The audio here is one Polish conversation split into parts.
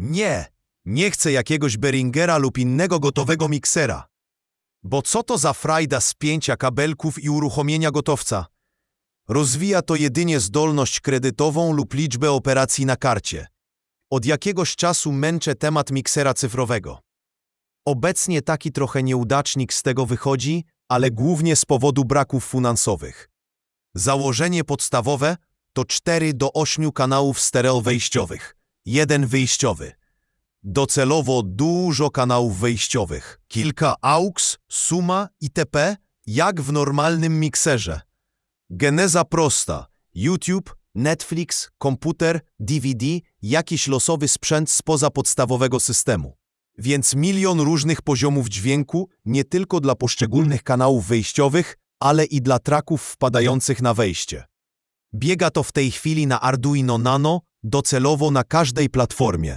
Nie chcę jakiegoś Behringera lub innego gotowego miksera. Bo co to za frajda spięcia kabelków i uruchomienia gotowca? Rozwija to jedynie zdolność kredytową lub liczbę operacji na karcie. Od jakiegoś czasu męczę temat miksera cyfrowego. Obecnie taki trochę nieudacznik z tego wychodzi, ale głównie z powodu braków finansowych. Założenie podstawowe to 4 do 8 kanałów stereo wejściowych, 1 wyjściowy. Docelowo dużo kanałów wejściowych, kilka AUX, summa itp. Jak w normalnym mikserze. Geneza prosta: YouTube, Netflix, komputer, DVD, jakiś losowy sprzęt spoza podstawowego systemu. Więc milion różnych poziomów dźwięku, nie tylko dla poszczególnych kanałów wejściowych, ale i dla tracków wpadających na wejście. Biega to w tej chwili na Arduino Nano, docelowo na każdej platformie.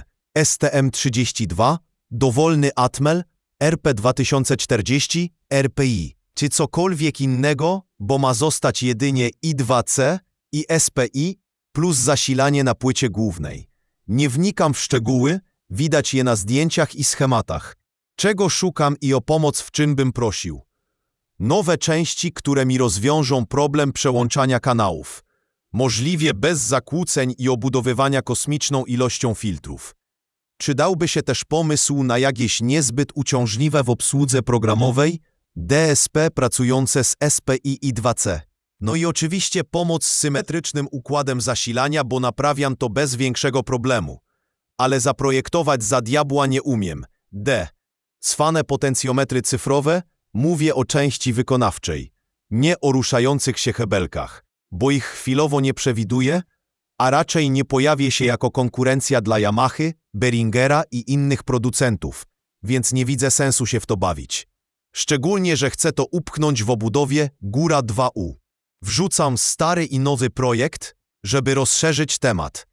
STM32, dowolny Atmel, RP2040, RPI, czy cokolwiek innego, bo ma zostać jedynie I2C i SPI plus zasilanie na płycie głównej. Nie wnikam w szczegóły, widać je na zdjęciach i schematach. Czego szukam i o pomoc w czym bym prosił? Nowe części, które mi rozwiążą problem przełączania kanałów. Możliwie bez zakłóceń i obudowywania kosmiczną ilością filtrów. Czy dałby się też pomysł na jakieś niezbyt uciążliwe w obsłudze programowej DSP pracujące z SPI i 2C? No i oczywiście pomoc z symetrycznym układem zasilania, bo naprawiam to bez większego problemu. Ale zaprojektować za diabła nie umiem. Cwane potencjometry cyfrowe, mówię o części wykonawczej, nie o ruszających się hebelkach, bo ich chwilowo nie przewiduję, a raczej nie pojawię się jako konkurencja dla Yamahy, Behringera i innych producentów, więc nie widzę sensu się w to bawić. Szczególnie, że chcę to upchnąć w obudowie Góra 2U. Wrzucam stary i nowy projekt, żeby rozszerzyć temat.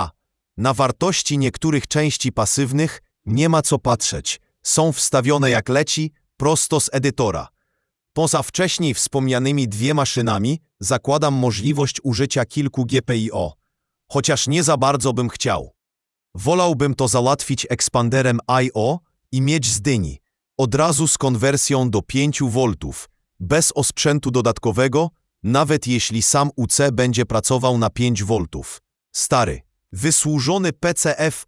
Na wartości niektórych części pasywnych nie ma co patrzeć. Są wstawione jak leci, prosto z edytora. Poza wcześniej wspomnianymi 2 maszynami zakładam możliwość użycia kilku GPIO, chociaż nie za bardzo bym chciał. Wolałbym to załatwić ekspanderem I/O i mieć z dyni, od razu z konwersją do 5 V, bez osprzętu dodatkowego, nawet jeśli sam UC będzie pracował na 5 V. Stary, wysłużony PCF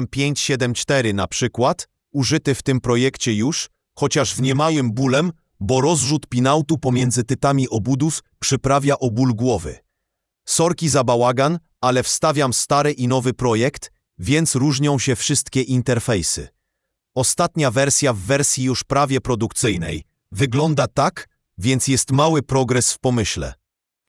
8574 na przykład, użyty w tym projekcie już, chociaż w niemałym bólem, bo rozrzut pinautu pomiędzy tytami obudów przyprawia o ból głowy. Sorki za bałagan, ale wstawiam stary i nowy projekt, więc różnią się wszystkie interfejsy. Ostatnia wersja w wersji już prawie produkcyjnej wygląda tak, więc jest mały progres w pomyśle.